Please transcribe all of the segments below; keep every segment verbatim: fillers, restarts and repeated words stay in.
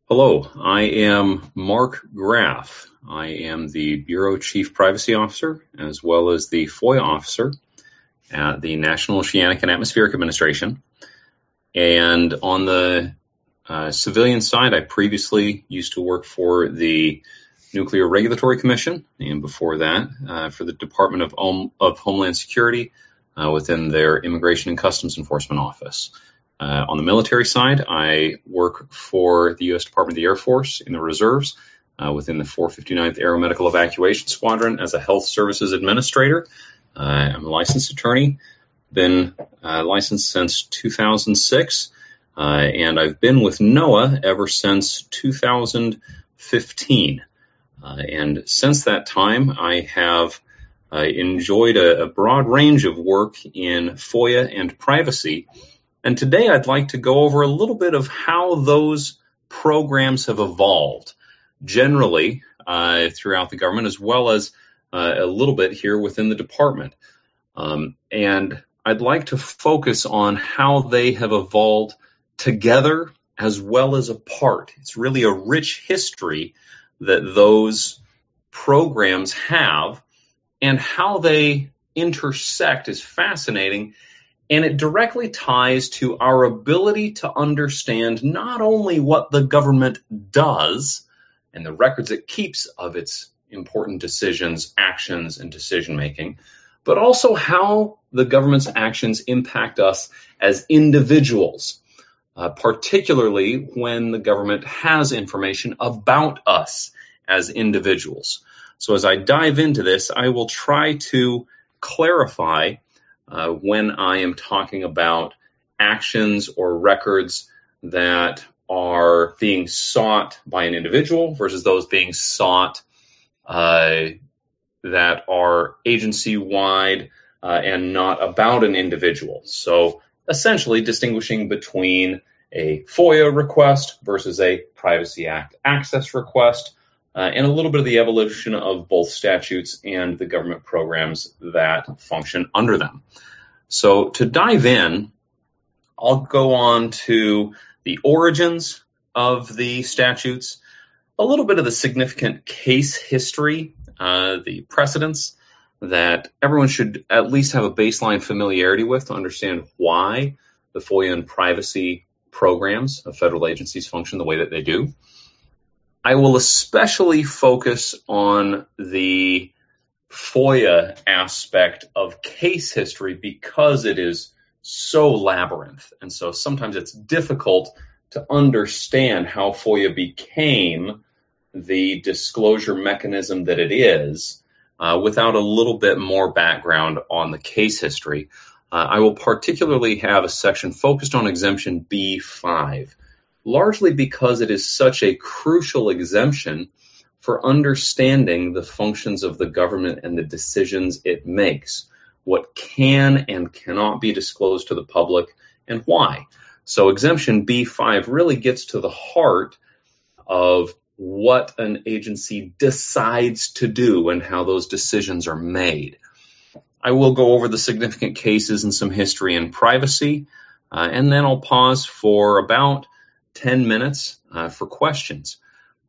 Hello, I am Mark Graff. I am the Bureau Chief Privacy Officer as well as the FOIA Officer at the National Oceanic and Atmospheric Administration. And on the uh, civilian side, I previously used to work for the Nuclear Regulatory Commission, and before that, uh, for the Department of, Home, of Homeland Security uh, within their Immigration and Customs Enforcement Office. Uh, on the military side, I work for the U S Department of the Air Force in the reserves uh, within the four fifty-ninth Aeromedical Evacuation Squadron as a health services administrator. Uh, I'm a licensed attorney, been uh, licensed since two thousand six, uh, and I've been with NOAA ever since two thousand fifteen. Uh, and since that time, I have uh, enjoyed a, a broad range of work in FOIA and privacy. And today I'd like to go over a little bit of how those programs have evolved generally uh, throughout the government, as well as uh, a little bit here within the department. Um, and I'd like to focus on how they have evolved together as well as apart. It's really a rich history that those programs have, and how they intersect is fascinating. And it directly ties to our ability to understand not only what the government does and the records it keeps of its important decisions, actions, and decision making, but also how the government's actions impact us as individuals, uh, particularly when the government has information about us as individuals. So as I dive into this, I will try to clarify Uh, when I am talking about actions or records that are being sought by an individual versus those being sought uh, that are agency-wide uh, and not about an individual. So essentially distinguishing between a FOIA request versus a Privacy Act access request, uh, and a little bit of the evolution of both statutes and the government programs that function under them. So to dive in, I'll go on to the origins of the statutes, a little bit of the significant case history, uh, the precedents that everyone should at least have a baseline familiarity with to understand why the FOIA and privacy programs of federal agencies function the way that they do. I will especially focus on the FOIA aspect of case history because it is so labyrinth. And so sometimes it's difficult to understand how FOIA became the disclosure mechanism that it is uh, without a little bit more background on the case history. Uh, I will particularly have a section focused on exemption B five, largely because it is such a crucial exemption for understanding the functions of the government and the decisions it makes, what can and cannot be disclosed to the public, and why. So exemption B five really gets to the heart of what an agency decides to do and how those decisions are made. I will go over the significant cases and some history and privacy, uh, and then I'll pause for about ten minutes uh, for questions.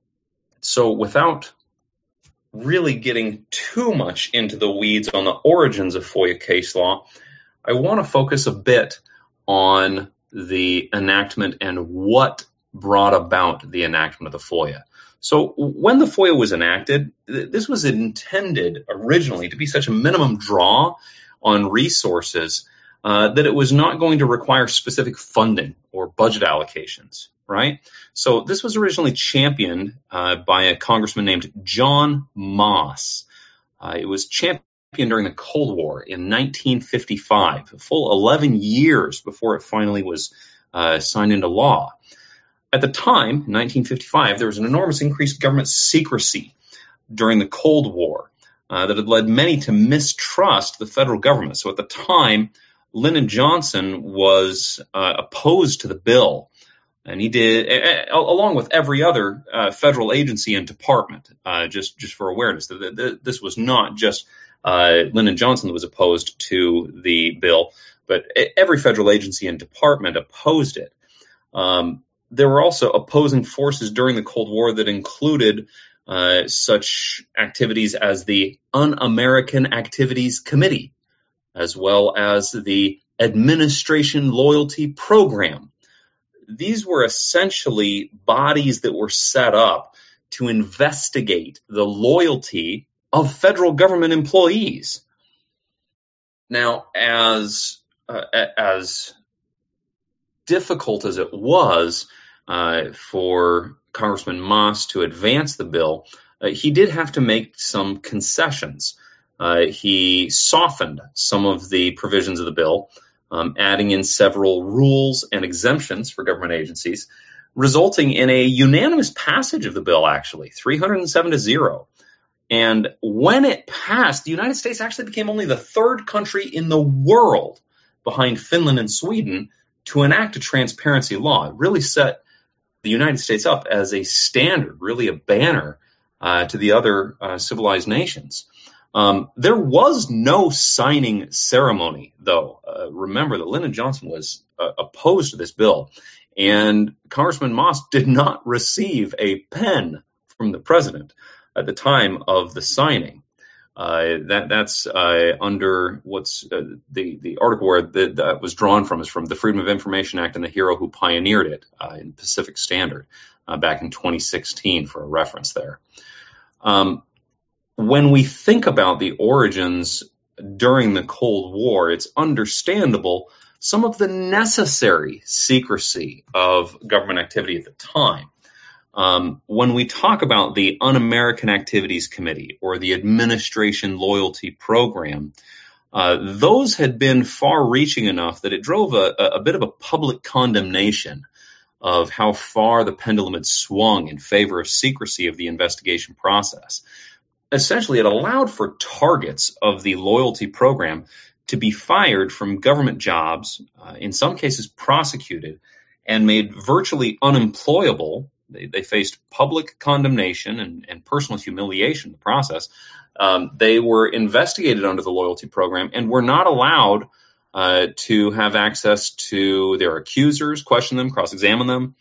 So without really getting too much into the weeds on the origins of FOIA case law, I want to focus a bit on the enactment and what brought about the enactment of the FOIA. So when the FOIA was enacted, this was intended originally to be such a minimum draw on resources uh, that it was not going to require specific funding or budget allocations. Right? So this was originally championed uh, by a congressman named John Moss. Uh, it was championed during the Cold War in nineteen fifty-five, a full eleven years before it finally was uh, signed into law. At the time, nineteen fifty-five, there was an enormous increased government secrecy during the Cold War uh, that had led many to mistrust the federal government. So at the time, Lyndon Johnson was uh, opposed to the bill. And he did, along with every other uh, federal agency and department, uh, just, just for awareness. This was not just uh, Lyndon Johnson that was opposed to the bill, but every federal agency and department opposed it. Um, there were also opposing forces during the Cold War that included uh, such activities as the Un-American Activities Committee, as well as the Administration Loyalty Program. These were essentially bodies that were set up to investigate the loyalty of federal government employees. Now, as uh, as difficult as it was uh, for Congressman Moss to advance the bill, uh, he did have to make some concessions. Uh, he softened some of the provisions of the bill, um, adding in several rules and exemptions for government agencies, resulting in a unanimous passage of the bill, actually, three hundred seven to zero. And when it passed, the United States actually became only the third country in the world behind Finland and Sweden to enact a transparency law. It really set the United States up as a standard, really a banner uh, to the other uh, civilized nations. Um, there was no signing ceremony, though. Uh, remember that Lyndon Johnson was uh, opposed to this bill, and Congressman Moss did not receive a pen from the president at the time of the signing. Uh, that that's uh, under what's uh, the the article where the, that was drawn from is from the Freedom of Information Act and the hero who pioneered it uh, in Pacific Standard uh, back in twenty sixteen for a reference there. Um, when we think about the origins during the Cold War, it's understandable some of the necessary secrecy of government activity at the time. Um, when we talk about the Un-American Activities Committee or the Administration Loyalty Program, uh, those had been far-reaching enough that it drove a, a bit of a public condemnation of how far the pendulum had swung in favor of secrecy of the investigation process. Essentially, it allowed for targets of the loyalty program to be fired from government jobs, uh, in some cases prosecuted, and made virtually unemployable. They, they faced public condemnation and, and personal humiliation in the process. Um, they were investigated under the loyalty program and were not allowed uh, to have access to their accusers, question them, cross-examine them,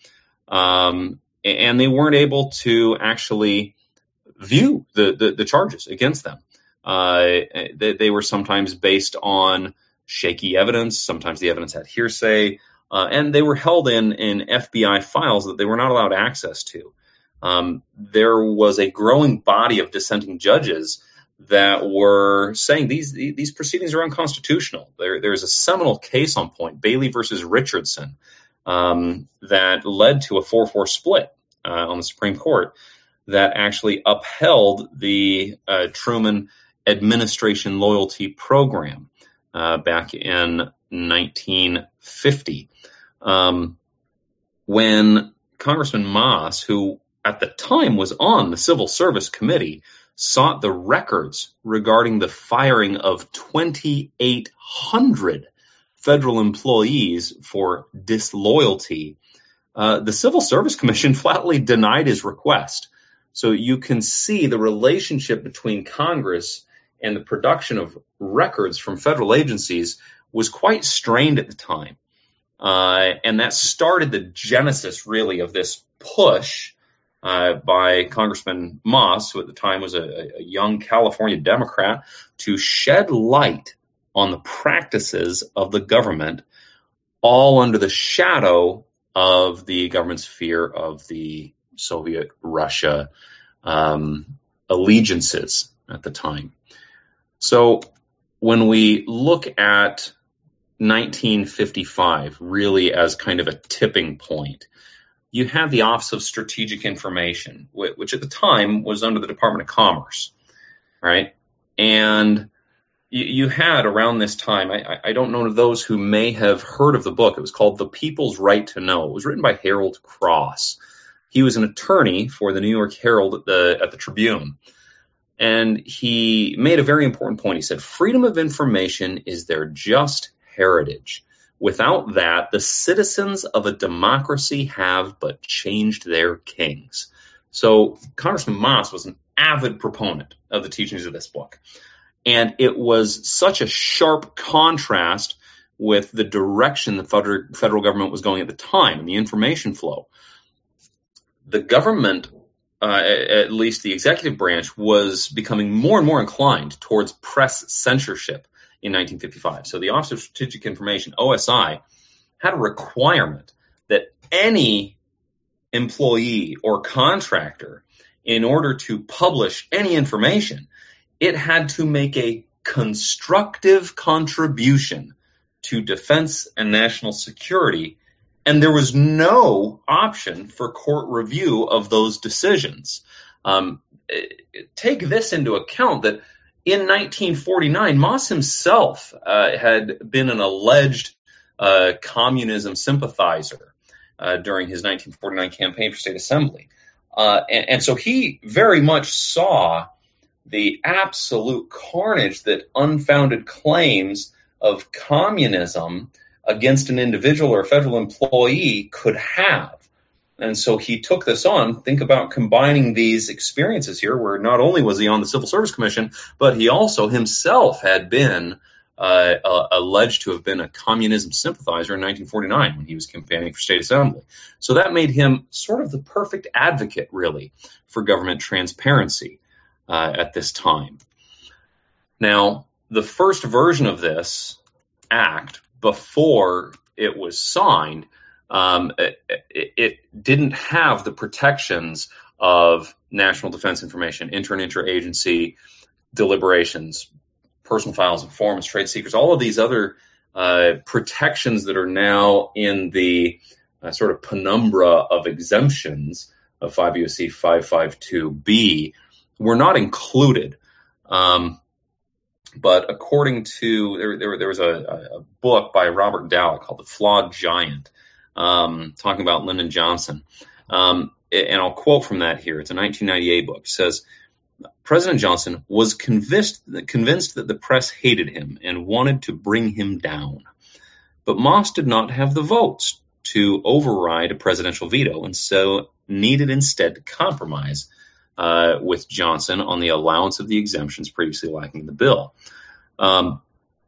um, and they weren't able to actually view the, the, the charges against them. Uh, they, they were sometimes based on shaky evidence. Sometimes the evidence had hearsay. Uh, and they were held in, in F B I files that they were not allowed access to. Um, there was a growing body of dissenting judges that were saying these these proceedings are unconstitutional. There, there's a seminal case on point, Bailey versus Richardson, um, that led to a four four split uh, on the Supreme Court that actually upheld the uh, Truman Administration Loyalty Program uh, back in nineteen fifty. Um, when Congressman Moss, who at the time was on the Civil Service Committee, sought the records regarding the firing of twenty-eight hundred federal employees for disloyalty, uh, the Civil Service Commission flatly denied his request. So you can see the relationship between Congress and the production of records from federal agencies was quite strained at the time. Uh, and that started the genesis, really, of this push uh, by Congressman Moss, who at the time was a, a young California Democrat, to shed light on the practices of the government, all under the shadow of the government's fear of the Soviet Russia um, allegiances at the time. So when we look at nineteen fifty-five, really as kind of a tipping point, you have the Office of Strategic Information, which at the time was under the Department of Commerce, right? And you, you had around this time, I, I don't know of those who may have heard of the book. It was called The People's Right to Know. It was written by Harold Cross. He was an attorney for the New York Herald at the, at the Tribune. And he made a very important point. He said, freedom of information is their just heritage. Without that, the citizens of a democracy have but changed their kings. So Congressman Moss was an avid proponent of the teachings of this book. And it was such a sharp contrast with the direction the federal, federal government was going at the time and the information flow. The government, uh, at least the executive branch, was becoming more and more inclined towards press censorship in nineteen fifty-five. So the Office of Strategic Information, O S I, had a requirement that any employee or contractor, in order to publish any information, it had to make a constructive contribution to defense and national security, and there was no option for court review of those decisions. Um, take this into account that in nineteen forty-nine, Moss himself uh, had been an alleged uh, communism sympathizer uh, during his nineteen forty-nine campaign for state assembly. Uh, and, and so he very much saw the absolute carnage that unfounded claims of communism against an individual or a federal employee could have. And so he took this on. Think about combining these experiences here, where not only was he on the Civil Service Commission, but he also himself had been uh, uh, alleged to have been a communism sympathizer in nineteen forty-nine when he was campaigning for state assembly. So that made him sort of the perfect advocate, really, for government transparency uh, at this time. Now, the first version of this act, before it was signed, um, it, it, it didn't have the protections of national defense information, inter and intra-agency deliberations, personal files, informants, trade secrets, all of these other uh, protections that are now in the uh, sort of penumbra of exemptions of five U S C five fifty-two B were not included. Um, but according to, there, there, there was a, a book by Robert Dowd called The Flawed Giant, um, talking about Lyndon Johnson. Um, and I'll quote from that here. It's a nineteen ninety-eight book. It says, President Johnson was convinced, convinced that the press hated him and wanted to bring him down. But Moss did not have the votes to override a presidential veto, and so needed instead to compromise uh, with Johnson on the allowance of the exemptions previously lacking in the bill. Um,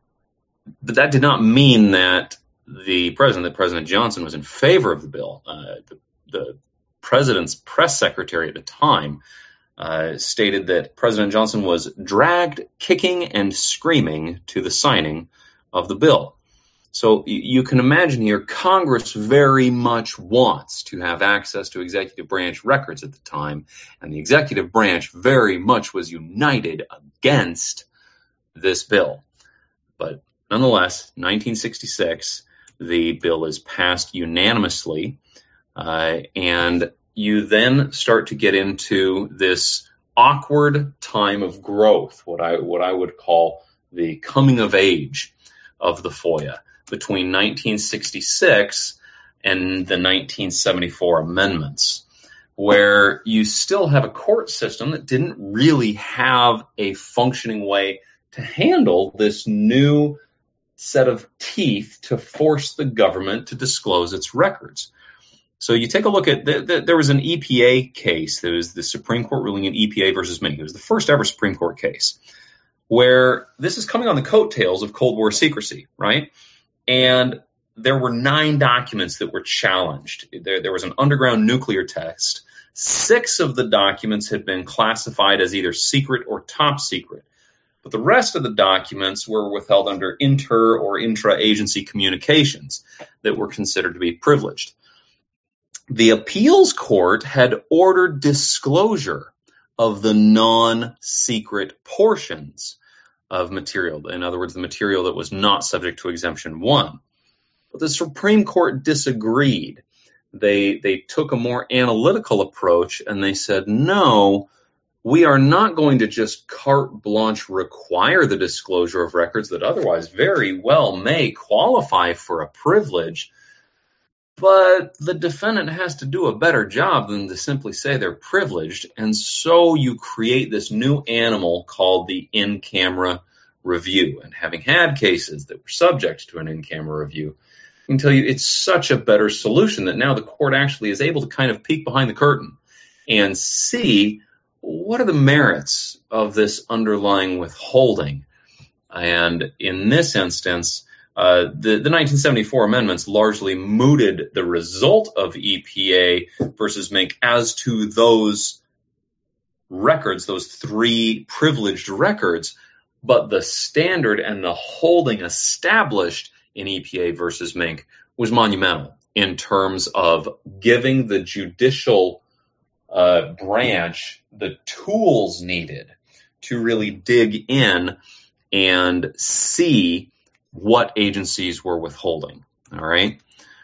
but that did not mean that the president, that President Johnson, was in favor of the bill. Uh, the, the president's press secretary at the time Uh, stated that President Johnson was dragged kicking and screaming to the signing of the bill. So y- you can imagine here, Congress very much wants to have access to executive branch records at the time, and the executive branch very much was united against this bill. But nonetheless, nineteen sixty-six, the bill is passed unanimously, uh, and you then start to get into this awkward time of growth, what I what I would call the coming of age of the FOIA, between nineteen sixty-six and the nineteen seventy-four amendments, where you still have a court system that didn't really have a functioning way to handle this new set of teeth to force the government to disclose its records. So you take a look at, the, the, there was an E P A case, there was the Supreme Court ruling in E P A versus Minnie. It was the first ever Supreme Court case where this is coming on the coattails of Cold War secrecy, right? And there were nine documents that were challenged. There, there was an underground nuclear test. Six of the documents had been classified as either secret or top secret, but the rest of the documents were withheld under inter or intra-agency communications that were considered to be privileged. The appeals court had ordered disclosure of the non-secret portions of material. In other words, the material that was not subject to exemption one. But the Supreme Court disagreed. They, they took a more analytical approach, and they said, no, we are not going to just carte blanche require the disclosure of records that otherwise very well may qualify for a privilege, but the defendant has to do a better job than to simply say they're privileged. And so you create this new animal called the in-camera review. And having had cases that were subject to an in-camera review, I can tell you it's such a better solution that now the court actually is able to kind of peek behind the curtain and see what are the merits of this underlying withholding. And in this instance, Uh, the, the nineteen seventy-four amendments largely mooted the result of E P A versus Mink as to those records, those three privileged records, but the standard and the holding established in E P A versus Mink was monumental in terms of giving the judicial uh, branch the tools needed to really dig in and see what agencies were withholding. All right.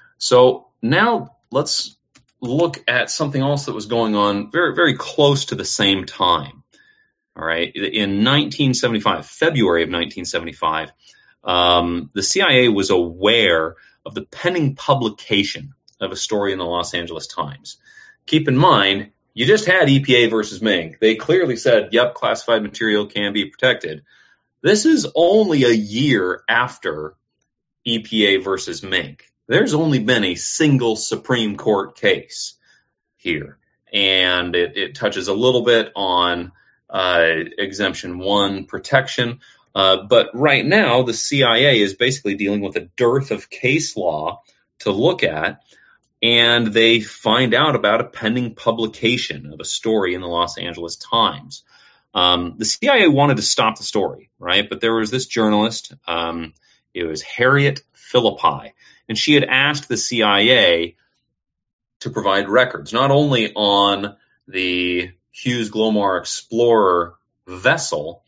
So now let's look at something else that was going on very, very close to the same time. All right. In nineteen seventy-five, February of nineteen seventy-five, um, the C I A was aware of the pending publication of a story in the Los Angeles Times. Keep in mind, you just had E P A versus Mink. They clearly said, yep, classified material can be protected. This is only a year after E P A versus Mink. There's only been a single Supreme Court case here, and it, it touches a little bit on uh, Exemption one protection. Uh, but right now, the C I A is basically dealing with a dearth of case law to look at, and they find out about a pending publication of a story in the Los Angeles Times. Um, the C I A wanted to stop the story, right? But there was this journalist, um, it was Harriet Philippi, and she had asked the C I A to provide records, not only on the Hughes Glomar Explorer vessel,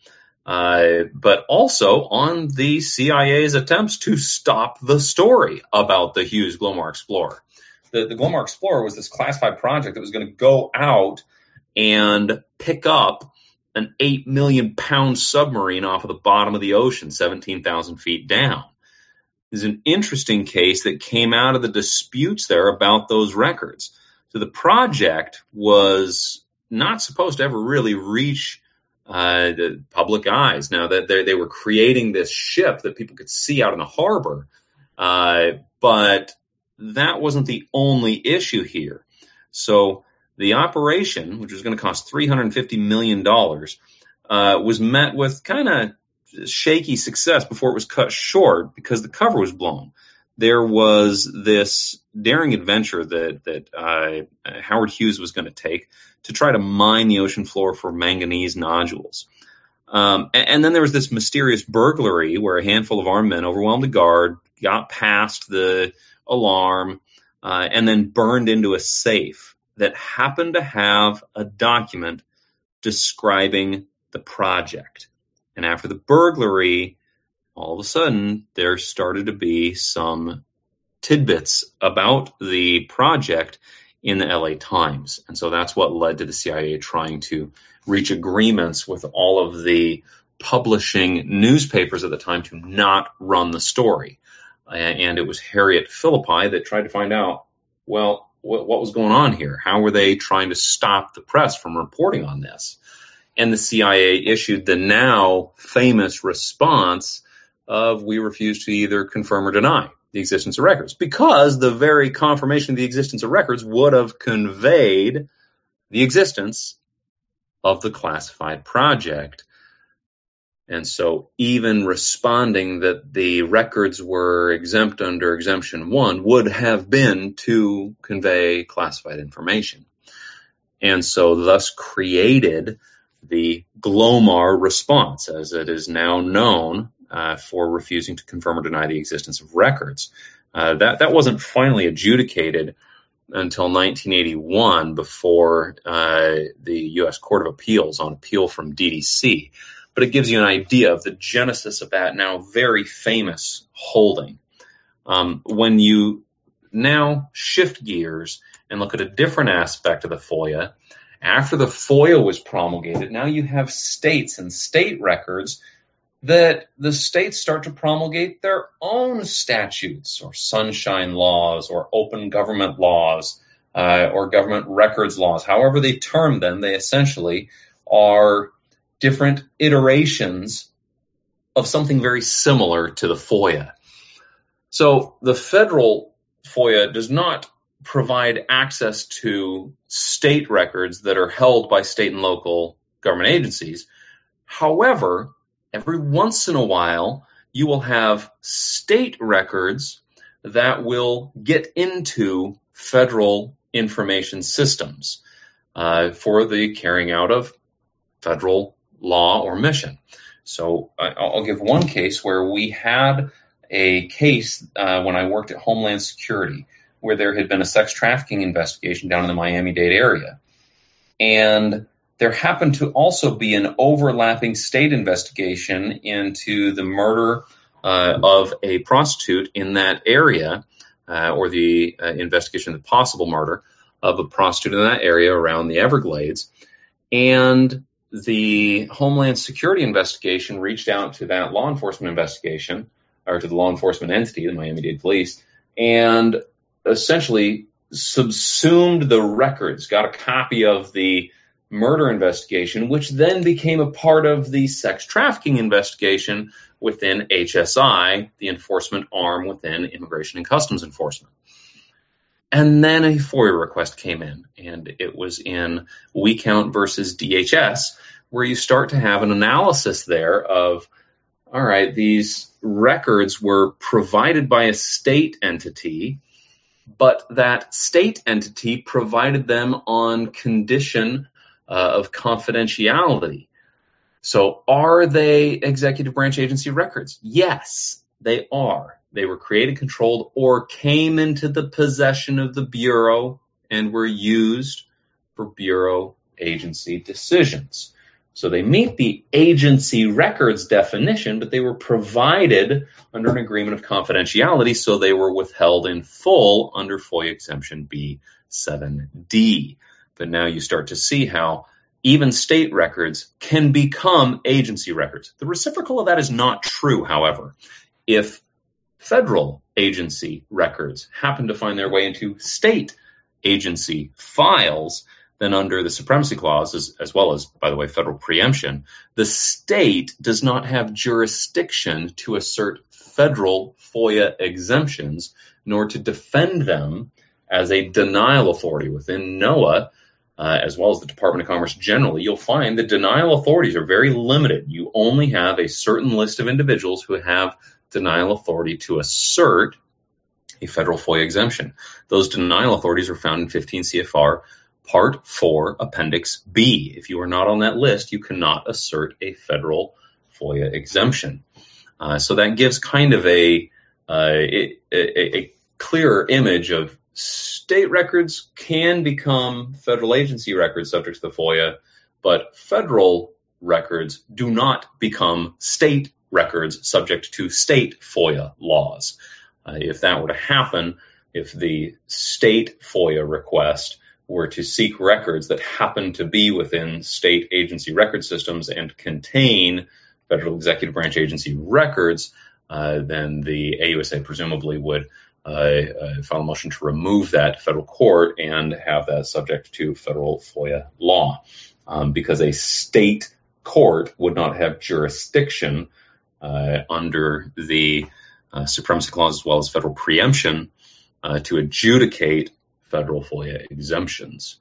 uh, but also on the C I A's attempts to stop the story about the Hughes Glomar Explorer. The, the Glomar Explorer was this classified project that was going to go out and pick up an eight million pound submarine off of the bottom of the ocean, seventeen thousand feet down. This is an interesting case that came out of the disputes there about those records. So the project was not supposed to ever really reach uh, the public eyes. Now that they, they were creating this ship that people could see out in the harbor, uh, but that wasn't the only issue here. So the operation, which was going to cost three hundred fifty million dollars, uh, was met with kind of shaky success before it was cut short because the cover was blown. There was this daring adventure that, that uh, Howard Hughes was going to take to try to mine the ocean floor for manganese nodules. Um, and, and then there was this mysterious burglary where a handful of armed men overwhelmed a guard, got past the alarm, uh, and then burned into a safe that happened to have a document describing the project. And after the burglary, all of a sudden, there started to be some tidbits about the project in the L A Times. And so that's what led to the C I A trying to reach agreements with all of the publishing newspapers at the time to not run the story. And it was Harriet Philippi that tried to find out, well, what was going on here? How were they trying to stop the press from reporting on this? And the C I A issued the now famous response of, we refuse to either confirm or deny the existence of records, because the very confirmation of the existence of records would have conveyed the existence of the classified project. And so even responding that the records were exempt under Exemption one would have been to convey classified information. And so thus created the Glomar response, as it is now known, uh, for refusing to confirm or deny the existence of records. Uh, that, that wasn't finally adjudicated until nineteen eighty-one before uh, the U S Court of Appeals on appeal from D D C. But it gives you an idea of the genesis of that now very famous holding. Um, when you now shift gears and look at a different aspect of the FOIA, after the FOIA was promulgated, now you have states and state records that the states start to promulgate their own statutes or sunshine laws or open government laws uh, or government records laws. However they term them, they essentially are different iterations of something very similar to the FOIA. So the federal FOIA does not provide access to state records that are held by state and local government agencies. However, every once in a while, you will have state records that will get into federal information systems uh, for the carrying out of federal law or mission. So I'll give one case where we had a case uh, when I worked at Homeland Security where there had been a sex trafficking investigation down in the Miami-Dade area. And there happened to also be an overlapping state investigation into the murder uh, of a prostitute in that area, uh, or the uh, investigation of the possible murder of a prostitute in that area around the Everglades. And the Homeland Security investigation reached out to that law enforcement investigation, or to the law enforcement entity, the Miami-Dade Police, and essentially subsumed the records, got a copy of the murder investigation, which then became a part of the sex trafficking investigation within H S I, the enforcement arm within Immigration and Customs Enforcement. And then a FOIA request came in, and it was in WeCount versus D H S, where you start to have an analysis there of, all right, these records were provided by a state entity, but that state entity provided them on condition uh, of confidentiality. So are they executive branch agency records? Yes, they are. They were created, controlled, or came into the possession of the Bureau and were used for Bureau agency decisions. So they meet the agency records definition, but they were provided under an agreement of confidentiality, so they were withheld in full under FOIA Exemption B seven D. But now you start to see how even state records can become agency records. The reciprocal of that is not true, however. If federal agency records happen to find their way into state agency files, then under the Supremacy Clause, as, as well as, by the way, federal preemption, the state does not have jurisdiction to assert federal FOIA exemptions, nor to defend them as a denial authority. Within NOAA, uh, as well as the Department of Commerce generally, you'll find the denial authorities are very limited. You only have a certain list of individuals who have denial authority to assert a federal FOIA exemption. Those denial authorities are found in fifteen C F R Part four, Appendix B. If you are not on that list, you cannot assert a federal FOIA exemption. Uh, so that gives kind of a, uh, a, a, a clearer image of state records can become federal agency records subject to the FOIA, but federal records do not become state records subject to state FOIA laws. Uh, if that were to happen, if the state FOIA request were to seek records that happen to be within state agency record systems and contain federal executive branch agency records, uh, then the A U S A presumably would uh, uh, file a motion to remove that to federal court and have that subject to federal FOIA law, um, because a state court would not have jurisdiction uh, under the uh, Supremacy Clause as well as federal preemption uh, to adjudicate federal FOIA exemptions.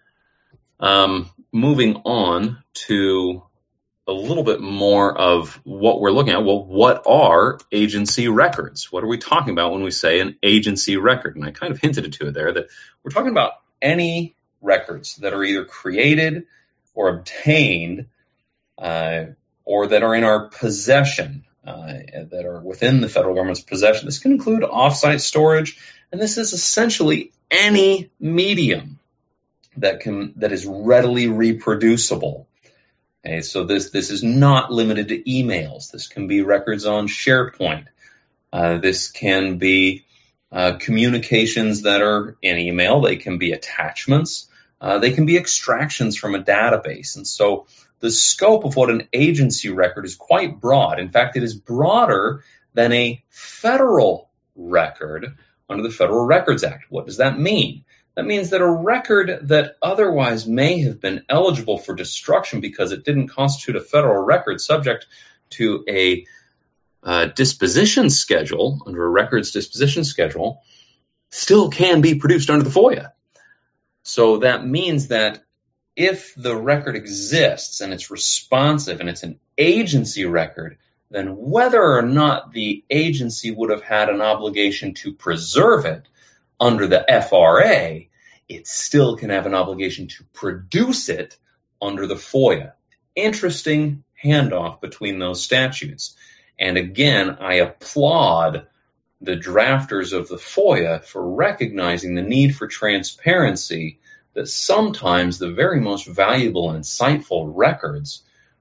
Um, moving on to a little bit more of what we're looking at. Well, what are agency records? What are we talking about when we say an agency record? And I kind of hinted to it there that we're talking about any records that are either created or obtained uh, or that are in our possession, uh, that are within the federal government's possession. This can include offsite storage, and this is essentially any medium that can that is readily reproducible. Okay, so this this is not limited to emails. This can be records on SharePoint. Uh, this can be uh, communications that are in email. They can be attachments. Uh, they can be extractions from a database. And so the scope of what an agency record is quite broad. In fact, it is broader than a federal record under the Federal Records Act. What does that mean? That means that a record that otherwise may have been eligible for destruction because it didn't constitute a federal record subject to a uh, disposition schedule, under a records disposition schedule, still can be produced under the FOIA. So that means that if the record exists and it's responsive and it's an agency record, then whether or not the agency would have had an obligation to preserve it under the F R A, it still can have an obligation to produce it under the FOIA. Interesting handoff between those statutes. And again, I applaud the drafters of the FOIA for recognizing the need for transparency, that sometimes the very most valuable and insightful records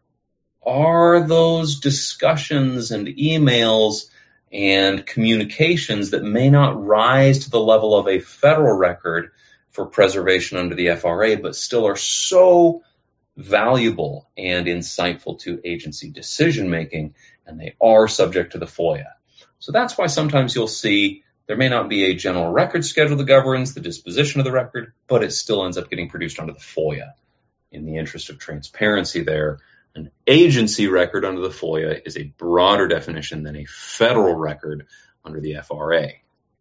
are those discussions and emails and communications that may not rise to the level of a federal record for preservation under the F R A, but still are so valuable and insightful to agency decision making, and they are subject to the FOIA. So that's why sometimes you'll see there may not be a general record schedule that governs the disposition of the record, but it still ends up getting produced under the FOIA. In the interest of transparency there, an agency record under the FOIA is a broader definition than a federal record under the F R A.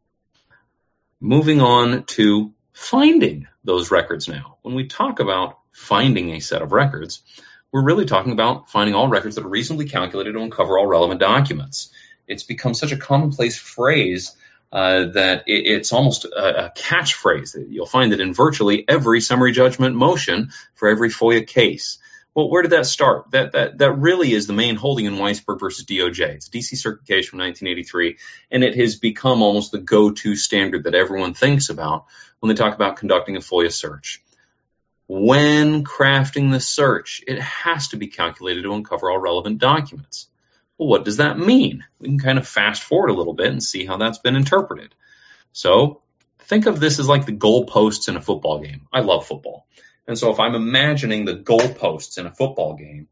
Moving on to finding those records now. When we talk about finding a set of records, we're really talking about finding all records that are reasonably calculated to uncover all relevant documents. It's become such a commonplace phrase uh, that it, it's almost a, a catchphrase. You'll find it in virtually every summary judgment motion for every FOIA case. Well, where did that start? That that that really is the main holding in Weisberg versus D O J. It's a D C Circuit case from nineteen eighty-three, and it has become almost the go-to standard that everyone thinks about when they talk about conducting a FOIA search. When crafting the search, it has to be calculated to uncover all relevant documents. Well, what does that mean? We can kind of fast forward a little bit and see how that's been interpreted. So think of this as like the goalposts in a football game. I love football. And so if I'm imagining the goalposts in a football game,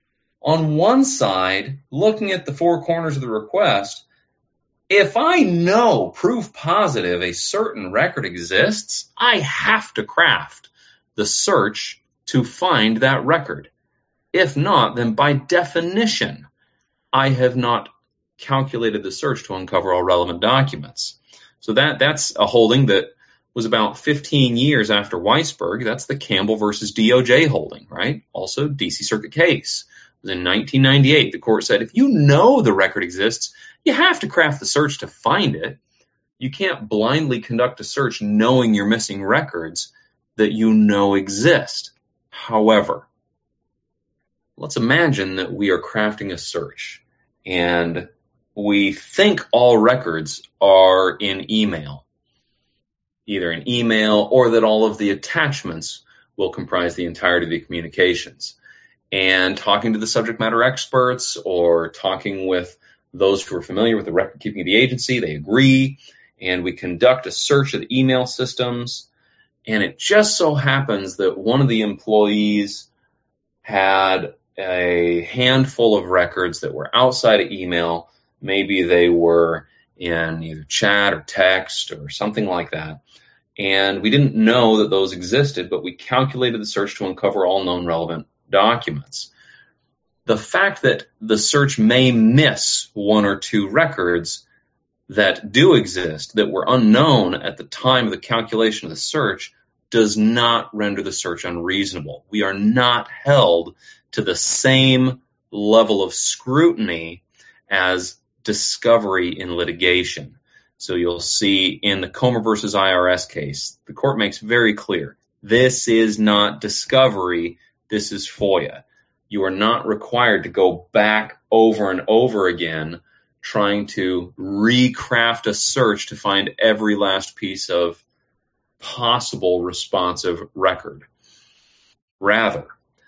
on one side, looking at the four corners of the request, if I know proof positive a certain record exists, I have to craft the search to find that record. If not, then by definition, I have not calculated the search to uncover all relevant documents. So that that's a holding that was about fifteen years after Weisberg. That's the Campbell versus D O J holding, right? Also D C Circuit case. It was in nineteen ninety-eight. The court said, if you know the record exists, you have to craft the search to find it. You can't blindly conduct a search knowing you're missing records that you know exist. However, let's imagine that we are crafting a search and we think all records are in email, either in email or that all of the attachments will comprise the entirety of the communications. And talking to the subject matter experts or talking with those who are familiar with the record keeping of the agency, they agree, and we conduct a search of the email systems. And it just so happens that one of the employees had a handful of records that were outside of email. Maybe they were in either chat or text or something like that. And we didn't know that those existed, but we calculated the search to uncover all known relevant documents. The fact that the search may miss one or two records that do exist that were unknown at the time of the calculation of the search does not render the search unreasonable. We are not held to the same level of scrutiny as discovery in litigation. So you'll see in the Comer versus I R S case, the court makes very clear, this is not discovery, this is FOIA. You are not required to go back over and over again trying to recraft a search to find every last piece of possible responsive record. Rather,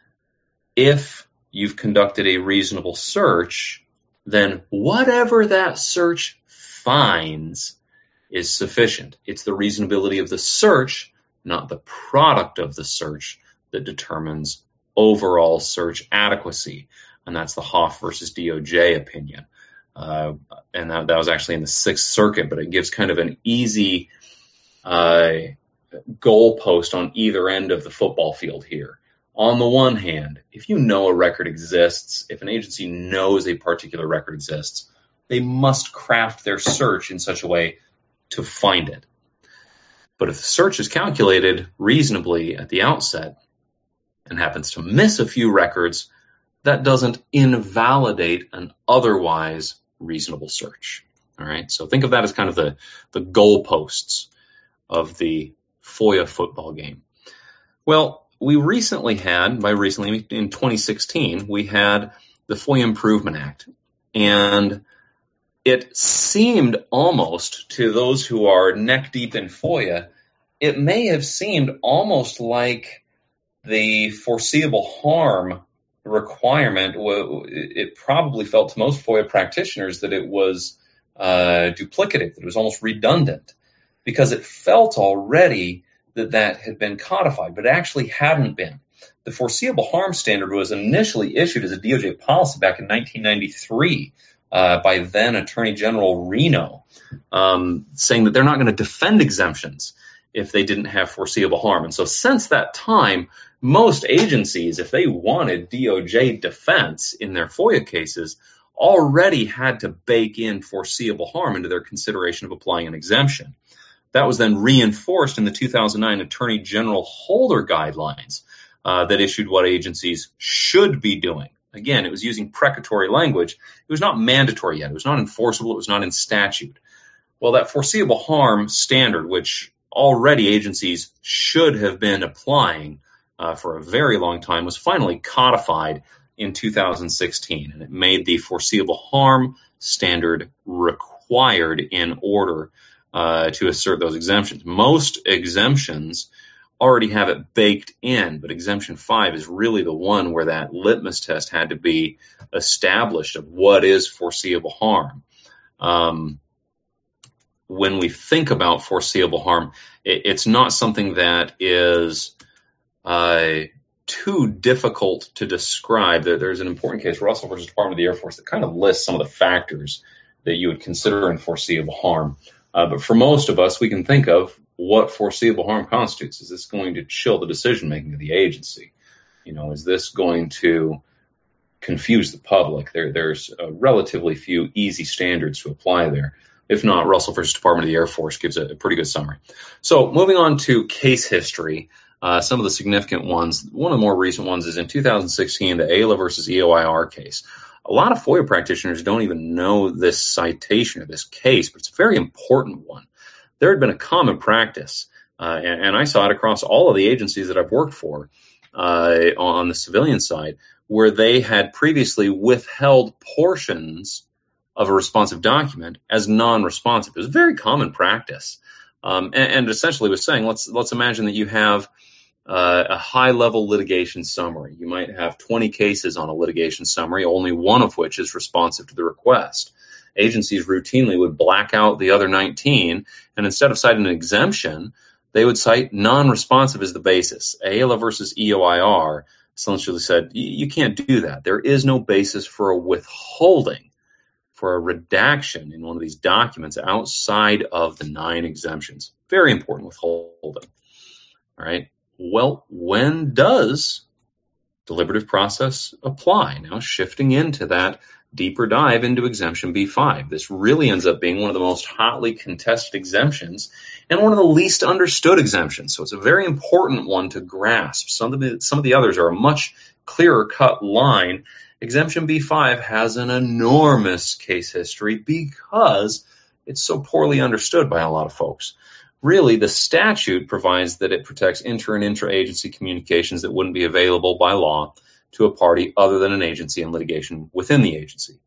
if you've conducted a reasonable search, then whatever that search finds is sufficient. It's the reasonability of the search, not the product of the search, that determines overall search adequacy. And that's the Hoff versus D O J opinion. Uh, and that, that was actually in the Sixth Circuit, but it gives kind of an easy uh, goalpost on either end of the football field here. On the one hand, if you know a record exists, if an agency knows a particular record exists, they must craft their search in such a way to find it. But if the search is calculated reasonably at the outset and happens to miss a few records, that doesn't invalidate an otherwise reasonable search. All right, so think of that as kind of the, the goalposts of the FOIA football game. Well, we recently had, by recently, in twenty sixteen, we had the FOIA Improvement Act. And it seemed almost, to those who are neck deep in FOIA, it may have seemed almost like the foreseeable harm requirement, it probably felt to most FOIA practitioners that it was uh, duplicative, that it was almost redundant, because it felt already that that had been codified, but it actually hadn't been. The foreseeable harm standard was initially issued as a D O J policy back in nineteen ninety-three uh, by then Attorney General Reno, um, saying that they're not going to defend exemptions if they didn't have foreseeable harm. And so since that time, most agencies, if they wanted D O J defense in their FOIA cases, already had to bake in foreseeable harm into their consideration of applying an exemption. That was then reinforced in the two thousand nine Attorney General Holder guidelines uh, that issued what agencies should be doing. Again, it was using precatory language. It was not mandatory yet. It was not enforceable. It was not in statute. Well, that foreseeable harm standard, which already agencies should have been applying uh, for a very long time, was finally codified in two thousand sixteen, and it made the foreseeable harm standard required in order uh, to assert those exemptions. Most exemptions already have it baked in, but exemption five is really the one where that litmus test had to be established of what is foreseeable harm. Um, when we think about foreseeable harm, it, it's not something that is uh, too difficult to describe. There, there's an important case, Russell versus Department of the Air Force, that kind of lists some of the factors that you would consider in foreseeable harm. Uh, but for most of us, we can think of what foreseeable harm constitutes. Is this going to chill the decision-making of the agency? You know, is this going to confuse the public? There, there's uh, relatively few easy standards to apply there. If not, Russell versus Department of the Air Force gives a, a pretty good summary. So moving on to case history, uh, some of the significant ones. One of the more recent ones is in two thousand sixteen, the Ayla versus E O I R case. A lot of FOIA practitioners don't even know this citation or this case, but it's a very important one. There had been a common practice, uh, and, and I saw it across all of the agencies that I've worked for uh, on the civilian side, where they had previously withheld portions of a responsive document as non-responsive. It was a very common practice, um, and, and essentially was saying, let's let's imagine that you have uh, a high-level litigation summary. You might have twenty cases on a litigation summary, only one of which is responsive to the request. Agencies routinely would black out the other nineteen, and instead of citing an exemption, they would cite non-responsive as the basis. Ayla versus E O I R essentially said, you can't do that. There is no basis for a withholding, for a redaction in one of these documents outside of the nine exemptions. Very important withholding. All right. Well, when does deliberative process apply? Now, shifting into that deeper dive into exemption B five. This really ends up being one of the most hotly contested exemptions and one of the least understood exemptions. So it's a very important one to grasp. Some of the, some of the others are a much clearer cut line. Exemption B five has an enormous case history because it's so poorly understood by a lot of folks. Really, the statute provides that it protects inter- and intra-agency communications that wouldn't be available by law to a party other than an agency in litigation within the agency.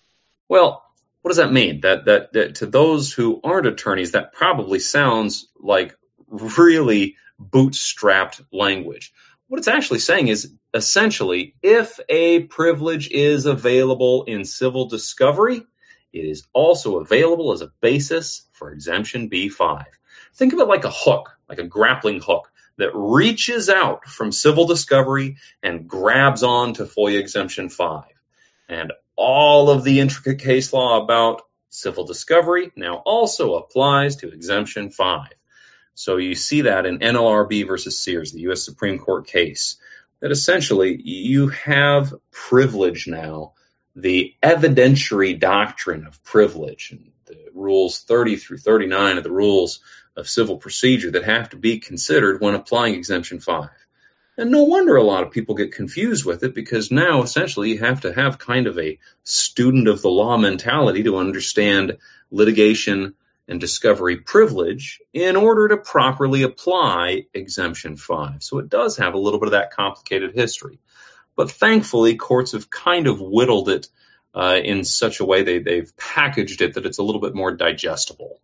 Well, what does that mean? That, that, that to those who aren't attorneys, that probably sounds like really bootstrapped language. What it's actually saying is, essentially, if a privilege is available in civil discovery, it is also available as a basis for exemption B five. Think of it like a hook, like a grappling hook that reaches out from civil discovery and grabs on to FOIA exemption five. And all of the intricate case law about civil discovery now also applies to exemption five. So you see that in N L R B versus Sears, the U S Supreme Court case, that essentially you have privilege now, the evidentiary doctrine of privilege, and the rules thirty through thirty-nine of the rules of civil procedure that have to be considered when applying exemption five. And no wonder a lot of people get confused with it, because now essentially you have to have kind of a student of the law mentality to understand litigation and discovery privilege in order to properly apply Exemption five. So it does have a little bit of that complicated history. But thankfully, courts have kind of whittled it uh, in such a way, they, they've packaged it that it's a little bit more digestible.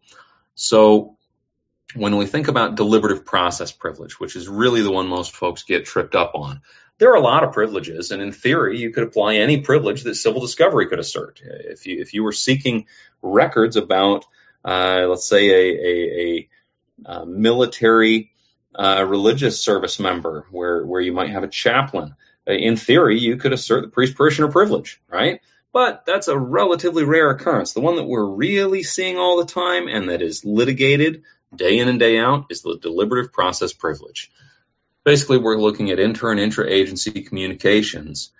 So when we think about deliberative process privilege, which is really the one most folks get tripped up on, there are a lot of privileges, and in theory, you could apply any privilege that civil discovery could assert. If you if you were seeking records about, uh, let's say, a, a, a, a military uh, religious service member, where where you might have a chaplain, in theory, you could assert the priest-parishioner privilege, right? But that's a relatively rare occurrence. The one that we're really seeing all the time and that is litigated day in and day out is the deliberative process privilege. Basically, we're looking at inter and intra-agency communications,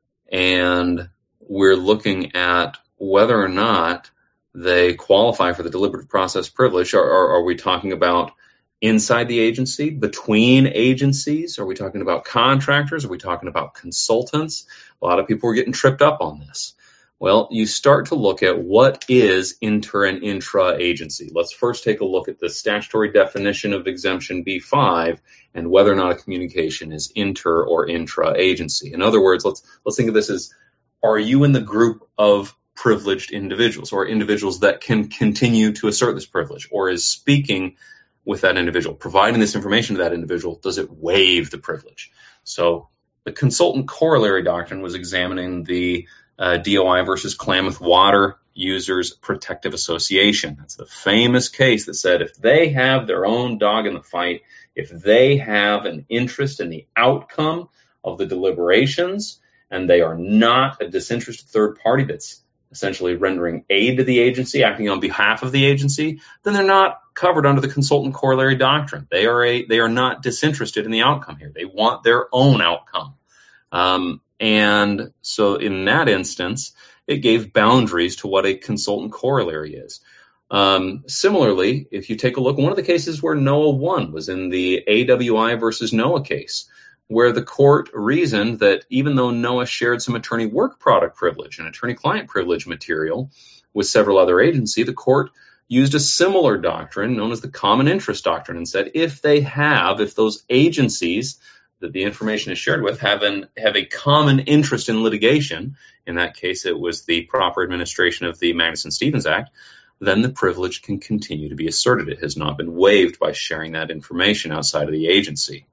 and we're looking at whether or not they qualify for the deliberative process privilege. Are, are, are we talking about inside the agency, between agencies? Are we talking about contractors? Are we talking about consultants? A lot of people are getting tripped up on this. Well, you start to look at what is inter and intra-agency. Let's first take a look at the statutory definition of Exemption B five and whether or not a communication is inter or intra-agency. In other words, let's let's think of this as, are you in the group of privileged individuals, or individuals that can continue to assert this privilege, or is speaking with that individual, providing this information to that individual, does it waive the privilege? So the consultant corollary doctrine was examining the uh, D O I versus Klamath Water Users Protective Association. That's the famous case that said if they have their own dog in the fight, if they have an interest in the outcome of the deliberations, and they are not a disinterested third party that's essentially rendering aid to the agency, acting on behalf of the agency, then they're not covered under the consultant corollary doctrine. They are a they are not disinterested in the outcome here. They want their own outcome. Um, and so in that instance, it gave boundaries to what a consultant corollary is. Um, similarly, if you take a look, one of the cases where NOAA won was in the A W I versus NOAA case, where the court reasoned that even though NOAA shared some attorney work product privilege and attorney-client privilege material with several other agencies, the court used a similar doctrine known as the common interest doctrine and said if they have, if those agencies that the information is shared with have, an, have a common interest in litigation, in that case it was the proper administration of the Magnuson-Stevens Act, then the privilege can continue to be asserted. It has not been waived by sharing that information outside of the agency.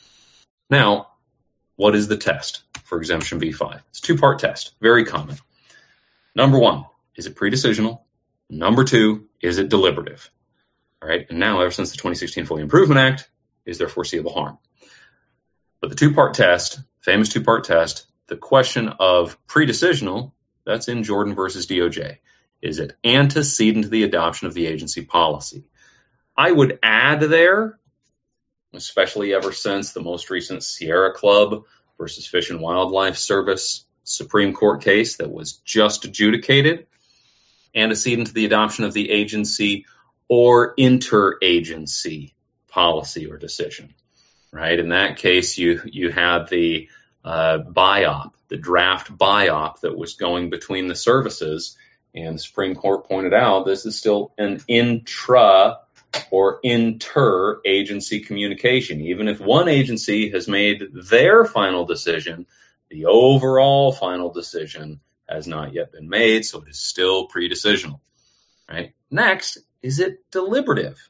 Now, what is the test for Exemption B five? It's a two-part test, very common. Number one, is it pre-decisional? Number two, is it deliberative? All right, and now ever since the twenty sixteen FOIA Improvement Act, is there foreseeable harm? But the two-part test, famous two-part test, the question of pre-decisional, that's in Jordan versus D O J. Is it antecedent to the adoption of the agency policy? I would add there, especially ever since the most recent Sierra Club versus Fish and Wildlife Service Supreme Court case that was just adjudicated, antecedent to the adoption of the agency or interagency policy or decision, right? In that case, you, you had the uh, B I O P, the draft B I O P that was going between the services, and the Supreme Court pointed out this is still an intra or inter-agency communication. Even if one agency has made their final decision, the overall final decision has not yet been made, so it is still pre-decisional, right? Next, is it deliberative?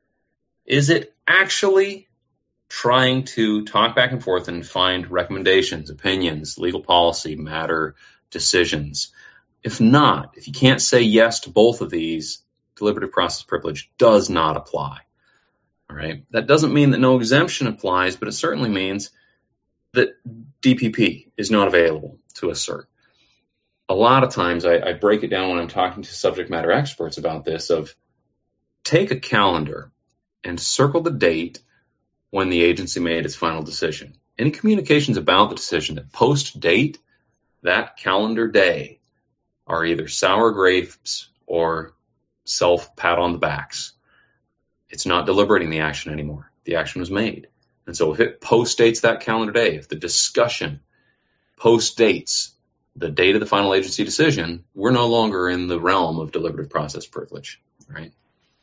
Is it actually trying to talk back and forth and find recommendations, opinions, legal policy, matter, decisions? If not, if you can't say yes to both of these, deliberative process privilege does not apply. All right. That doesn't mean that no exemption applies, but it certainly means that D P P is not available to assert. A lot of times I, I break it down when I'm talking to subject matter experts about this of take a calendar and circle the date when the agency made its final decision. Any communications about the decision that post date that calendar day are either sour grapes or self pat on the backs. It's not deliberating the action anymore. The action was made. And so if it post-dates that calendar day, if the discussion post-dates the date of the final agency decision, we're no longer in the realm of deliberative process privilege, right?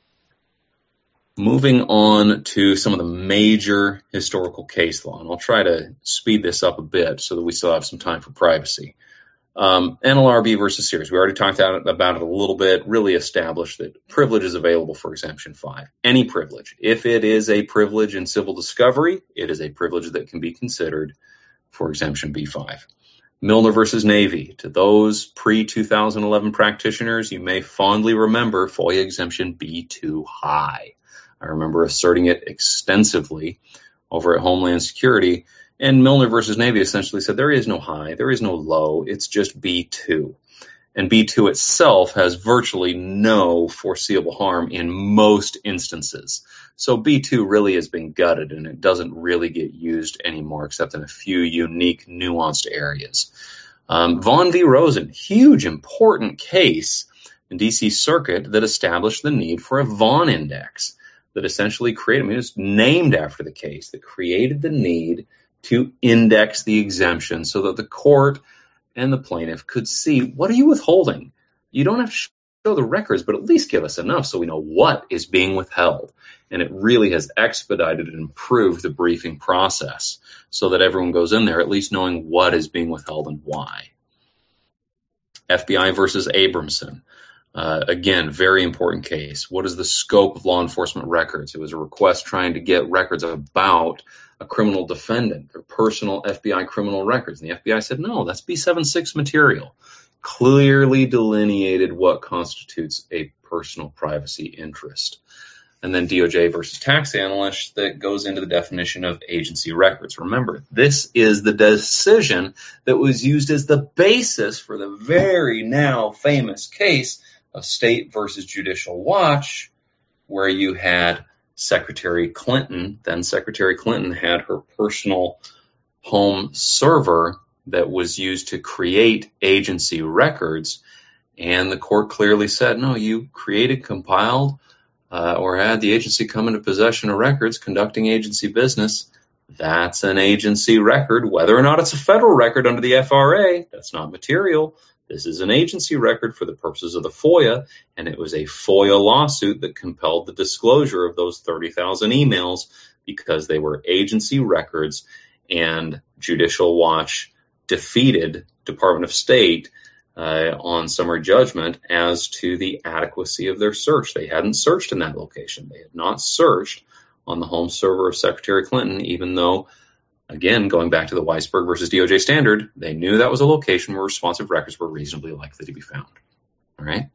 Moving on to some of the major historical case law, and I'll try to speed this up a bit so that we still have some time for privacy. Um, N L R B versus Sears, we already talked about it a little bit, really established that privilege is available for Exemption five. Any privilege. If it is a privilege in civil discovery, it is a privilege that can be considered for Exemption B five. Milner versus Navy. To those pre two thousand eleven practitioners, you may fondly remember FOIA Exemption B two high. I remember asserting it extensively over at Homeland Security, and Milner versus Navy essentially said there is no high, there is no low, it's just B two. And B two itself has virtually no foreseeable harm in most instances. So B two really has been gutted, and it doesn't really get used anymore except in a few unique, nuanced areas. Um, Vaughn v. Rosen, huge, important case in D C Circuit that established the need for a Vaughn index that essentially created, I mean, it was named after the case, that created the need to index the exemption so that the court and the plaintiff could see, what are you withholding? You don't have to show the records, but at least give us enough so we know what is being withheld. And it really has expedited and improved the briefing process so that everyone goes in there at least knowing what is being withheld and why. F B I versus Abramson. Uh, again, very important case. What is the scope of law enforcement records? It was a request trying to get records about a criminal defendant, their personal F B I criminal records. And the F B I said, no, that's B seventy-six material. Clearly delineated what constitutes a personal privacy interest. And then D O J versus tax analyst that goes into the definition of agency records. Remember, this is the decision that was used as the basis for the very now famous case of State versus Judicial Watch, where you had Secretary Clinton, then Secretary Clinton had her personal home server that was used to create agency records. And the court clearly said, no, you created, compiled, uh, or had the agency come into possession of records conducting agency business. That's an agency record. Whether or not it's a federal record under the F R A, that's not material. This is an agency record for the purposes of the FOIA, and it was a FOIA lawsuit that compelled the disclosure of those thirty thousand emails because they were agency records, and Judicial Watch defeated Department of State uh, on summary judgment as to the adequacy of their search. They hadn't searched in that location. They had not searched on the home server of Secretary Clinton, even though, again, going back to the Weisberg versus D O J standard, they knew that was a location where responsive records were reasonably likely to be found. All right.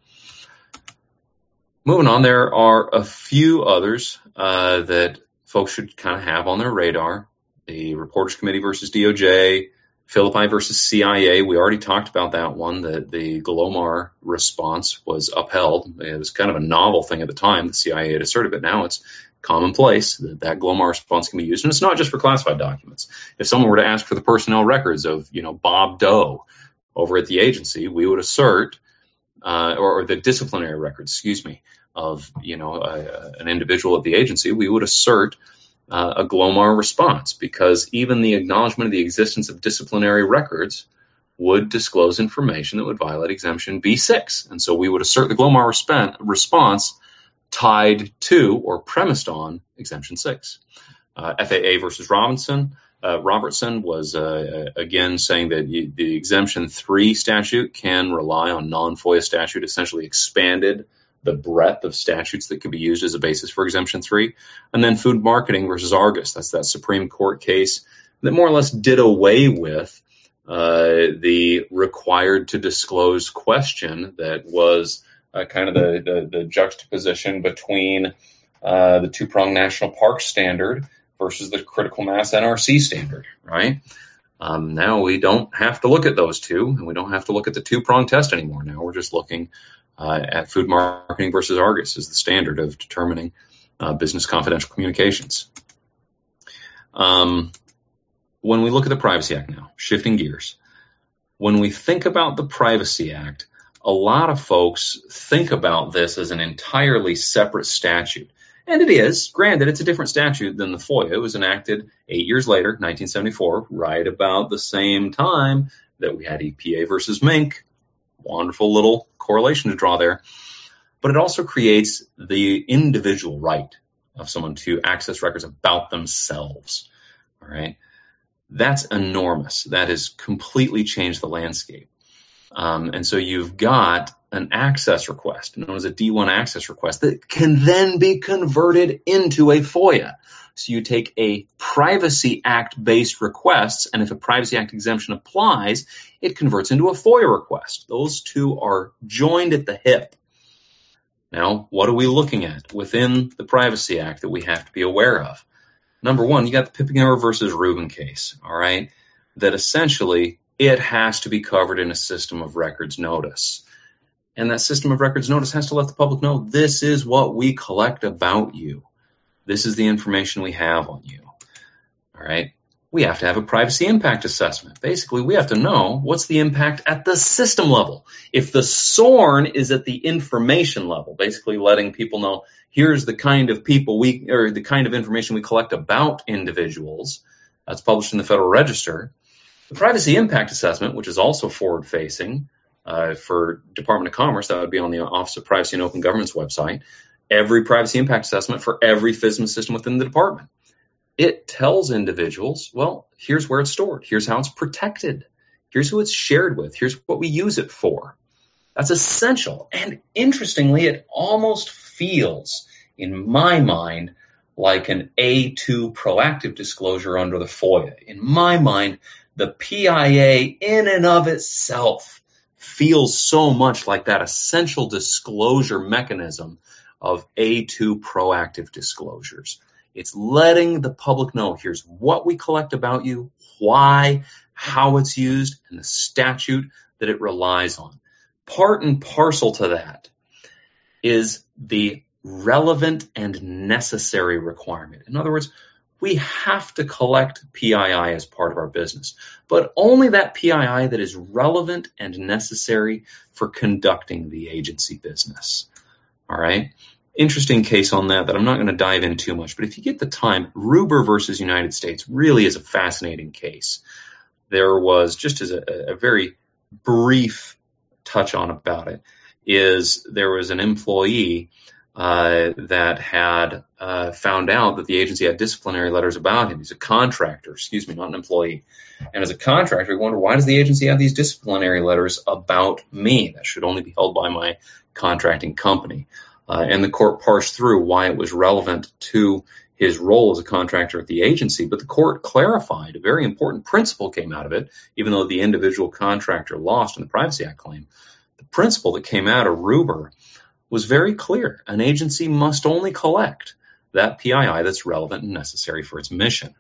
Moving on, there are a few others uh, that folks should kind of have on their radar. The Reporters Committee versus D O J, Philippi versus C I A. We already talked about that one. The, the Glomar response was upheld. It was kind of a novel thing at the time. The C I A had asserted, but now it's commonplace that that Glomar response can be used. And it's not just for classified documents. If someone were to ask for the personnel records of, you know, Bob Doe over at the agency, we would assert, uh, or, or the disciplinary records, excuse me, of, you know, uh, an individual at the agency, we would assert uh, a Glomar response, because even the acknowledgement of the existence of disciplinary records would disclose information that would violate Exemption B six. And so we would assert the Glomar resp- response tied to or premised on Exemption six. Uh, F A A versus Robinson. Uh, Robertson was, uh, again, saying that you, the Exemption three statute can rely on non-FOIA statute, essentially expanded the breadth of statutes that can be used as a basis for Exemption three. And then Food Marketing versus Argus. That's that Supreme Court case that more or less did away with uh, the required to disclose question that was Uh, kind of the, the, the juxtaposition between uh, the two-pronged national park standard versus the critical mass N R C standard, right? Um, now we don't have to look at those two, and we don't have to look at the two-pronged test anymore. Now we're just looking uh, at Food Marketing versus Argus as the standard of determining uh, business confidential communications. Um, when we look at the Privacy Act now, shifting gears, when we think about the Privacy Act, a lot of folks think about this as an entirely separate statute. And it is. Granted, it's a different statute than the FOIA. It was enacted eight years later, nineteen seventy-four, right about the same time that we had E P A versus Mink. Wonderful little correlation to draw there. But it also creates the individual right of someone to access records about themselves. All right. That's enormous. That has completely changed the landscape. Um, and so you've got an access request, known as a D one access request, that can then be converted into a FOIA. So you take a Privacy Act-based request, and if a Privacy Act exemption applies, it converts into a FOIA request. Those two are joined at the hip. Now, what are we looking at within the Privacy Act that we have to be aware of? Number one, you got the Pippinger versus Rubin case, all right, that essentially it has to be covered in a system of records notice. And that system of records notice has to let the public know this is what we collect about you. This is the information we have on you. All right. We have to have a privacy impact assessment. Basically, we have to know what's the impact at the system level. If the S O R N is at the information level, basically letting people know here's the kind of people we, or the kind of information we collect about individuals, that's published in the Federal Register. The privacy impact assessment, which is also forward-facing uh, for Department of Commerce, that would be on the Office of Privacy and Open Government's website. Every privacy impact assessment for every FISMA system within the department. It tells individuals, well, here's where it's stored. Here's how it's protected. Here's who it's shared with. Here's what we use it for. That's essential. And interestingly, it almost feels, in my mind, like an A two proactive disclosure under the FOIA. In my mind, the P I A in and of itself feels so much like that essential disclosure mechanism of A two proactive disclosures. It's letting the public know here's what we collect about you, why, how it's used, and the statute that it relies on. Part and parcel to that is the relevant and necessary requirement. In other words, we have to collect P I I as part of our business, but only that P I I that is relevant and necessary for conducting the agency business. All right. Interesting case on that that I'm not going to dive in too much, but if you get the time, Ruber versus United States really is a fascinating case. There was, just as a, a very brief touch on about it, is there was an employee uh, that had uh, found out that the agency had disciplinary letters about him. He's a contractor, excuse me, not an employee. And as a contractor, he wondered, why does the agency have these disciplinary letters about me? That should only be held by my contracting company. Uh, and the court parsed through why it was relevant to his role as a contractor at the agency. But the court clarified a very important principle came out of it, even though the individual contractor lost in the Privacy Act claim. The principle that came out of Ruber was very clear. An agency must only collect that P I I that's relevant and necessary for its mission.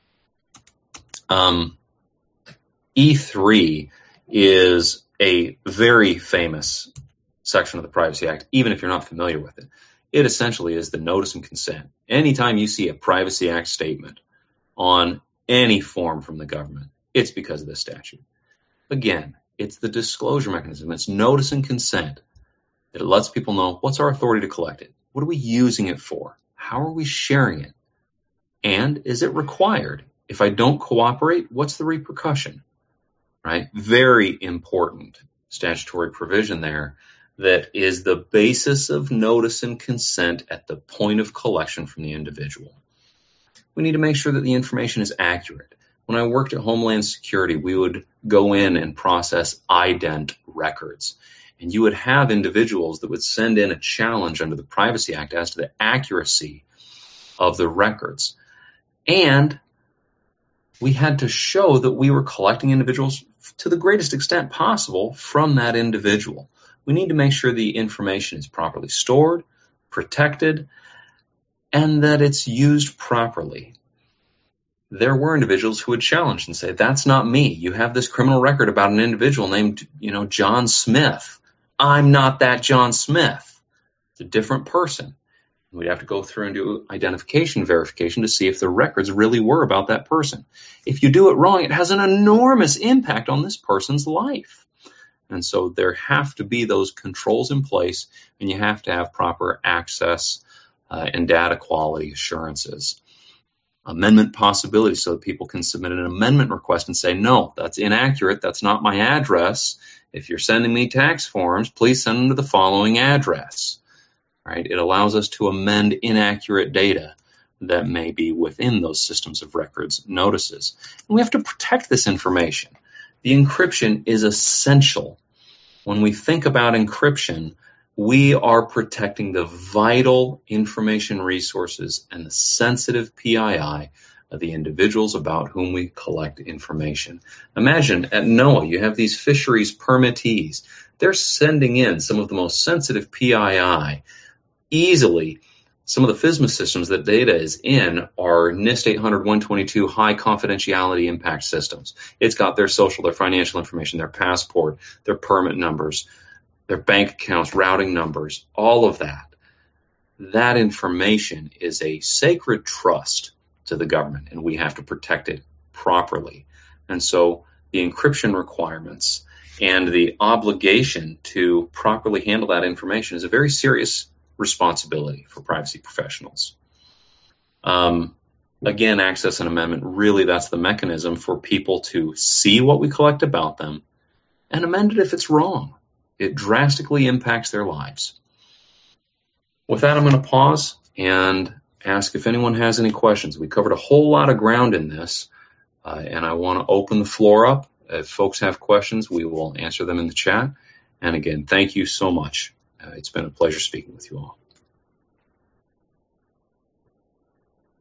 Um, E three is a very famous section of the Privacy Act, even if you're not familiar with it. It essentially is the notice and consent. Anytime you see a Privacy Act statement on any form from the government, it's because of this statute. Again, it's the disclosure mechanism. It's notice and consent that it lets people know what's our authority to collect it. What are we using it for? How are we sharing it? And is it required? If I don't cooperate, what's the repercussion? Right? Very important statutory provision there that is the basis of notice and consent at the point of collection from the individual. We need to make sure that the information is accurate. When I worked at Homeland Security, we would go in and process ident records. And you would have individuals that would send in a challenge under the Privacy Act as to the accuracy of the records. And we had to show that we were collecting individuals to the greatest extent possible from that individual. We need to make sure the information is properly stored, protected, and that it's used properly. There were individuals who would challenge and say, that's not me. You have this criminal record about an individual named, you know, John Smith. I'm not that John Smith. It's a different person. We'd have to go through and do identification verification to see if the records really were about that person. If you do it wrong, it has an enormous impact on this person's life. And so there have to be those controls in place, and you have to have proper access uh, and data quality assurances. Amendment possibilities, so that people can submit an amendment request and say, no, that's inaccurate, that's not my address. If you're sending me tax forms, please send them to the following address. Right? It allows us to amend inaccurate data that may be within those systems of records notices. And we have to protect this information. The encryption is essential. When we think about encryption, we are protecting the vital information resources and the sensitive P I I of the individuals about whom we collect information. Imagine at NOAA, you have these fisheries permittees. They're sending in some of the most sensitive P I I easily. Some of the FISMA systems that data is in are NIST eight hundred one twenty-two high confidentiality impact systems. It's got their social, their financial information, their passport, their permit numbers, their bank accounts, routing numbers, all of that. That information is a sacred trust to the government, and we have to protect it properly. And so the encryption requirements and the obligation to properly handle that information is a very serious responsibility for privacy professionals. Um, again, access and amendment, really that's the mechanism for people to see what we collect about them and amend it if it's wrong. It drastically impacts their lives. With that, I'm going to pause and ask if anyone has any questions. We covered a whole lot of ground in this, uh, and I want to open the floor up. If folks have questions, we will answer them in the chat. And again, thank you so much. Uh, it's been a pleasure speaking with you all.